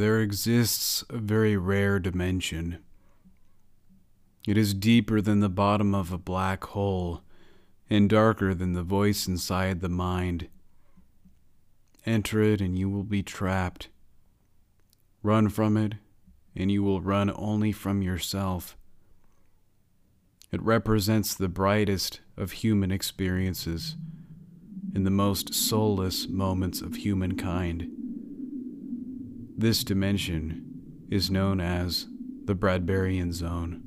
there exists a very rare dimension. It is deeper than the bottom of a black hole and darker than the voice inside the mind. Enter it and you will be trapped. Run from it and you will run only from yourself. It represents the brightest of human experiences in the most soulless moments of humankind. This dimension is known as the Bradburian Zone.